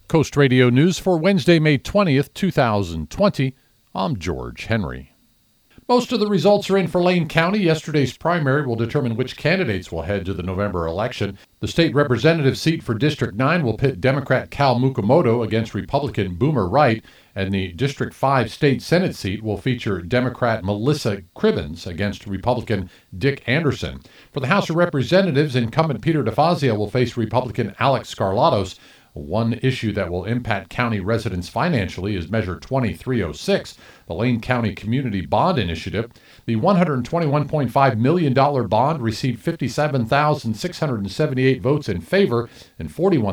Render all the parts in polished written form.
Coast Radio News for Wednesday, May 20th, 2020. I'm George Henry. Most of the results are in for Lane County. Yesterday's primary will determine which candidates will head to the November election. The state representative seat for District 9 will pit Democrat Cal Mukomoto against Republican Boomer Wright, and the District 5 state Senate seat will feature Democrat Melissa Cribbins against Republican Dick Anderson. For the House of Representatives, incumbent Peter DeFazio will face Republican Alex Skarlatos. One issue that will impact county residents financially is Measure 2306, the Lane County Community Bond Initiative. The $121.5 million bond received 57,678 votes in favor and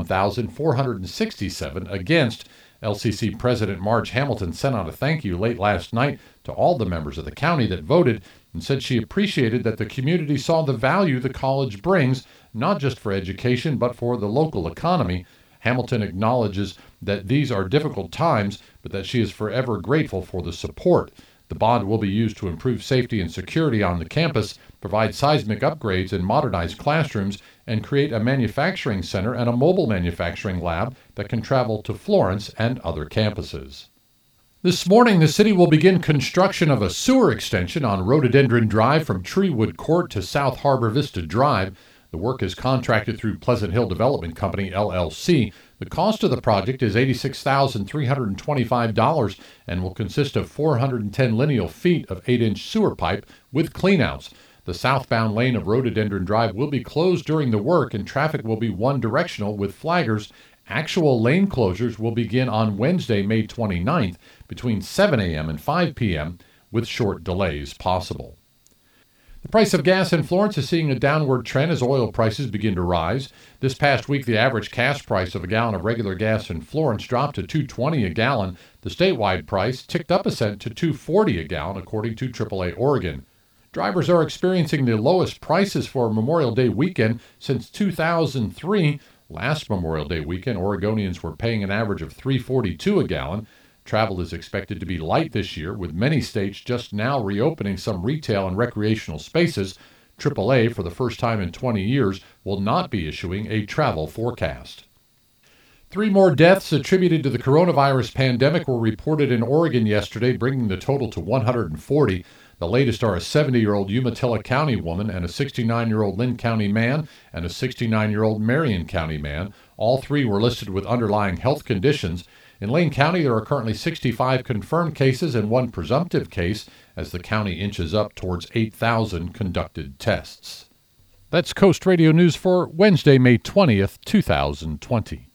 41,467 against. LCC President Marge Hamilton sent out a thank you late last night to all the members of the county that voted and said she appreciated that the community saw the value the college brings, not just for education, but for the local economy. Hamilton acknowledges that these are difficult times, but that she is forever grateful for the support. The bond will be used to improve safety and security on the campus, provide seismic upgrades and modernize classrooms, and create a manufacturing center and a mobile manufacturing lab that can travel to Florence and other campuses. This morning, the city will begin construction of a sewer extension on Rhododendron Drive from Treewood Court to South Harbor Vista Drive. The work is contracted through Pleasant Hill Development Company, LLC. The cost of the project is $86,325 and will consist of 410 lineal feet of 8-inch sewer pipe with cleanouts. The southbound lane of Rhododendron Drive will be closed during the work, and traffic will be one-directional with flaggers. Actual lane closures will begin on Wednesday, May 29th, between 7 a.m. and 5 p.m., with short delays possible. The price of gas in Florence is seeing a downward trend as oil prices begin to rise. This past week, the average cash price of a gallon of regular gas in Florence dropped to $2.20 a gallon. The statewide price ticked up a cent to $2.40 a gallon, according to AAA Oregon. Drivers are experiencing the lowest prices for Memorial Day weekend since 2003. Last Memorial Day weekend, Oregonians were paying an average of $3.42 a gallon. Travel is expected to be light this year, with many states just now reopening some retail and recreational spaces. AAA, for the first time in 20 years, will not be issuing a travel forecast. 3 more deaths attributed to the coronavirus pandemic were reported in Oregon yesterday, bringing the total to 140. The latest are a 70-year-old Umatilla County woman and a 69-year-old Linn County man and a 69-year-old Marion County man. All 3 were listed with underlying health conditions. In Lane County, there are currently 65 confirmed cases and 1 presumptive case as the county inches up towards 8,000 conducted tests. That's Coast Radio News for Wednesday, May 20th, 2020.